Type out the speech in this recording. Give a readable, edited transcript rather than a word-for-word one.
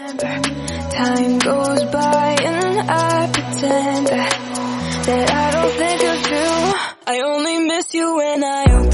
Time goes by and I pretend that I don't think of you. I only miss you when I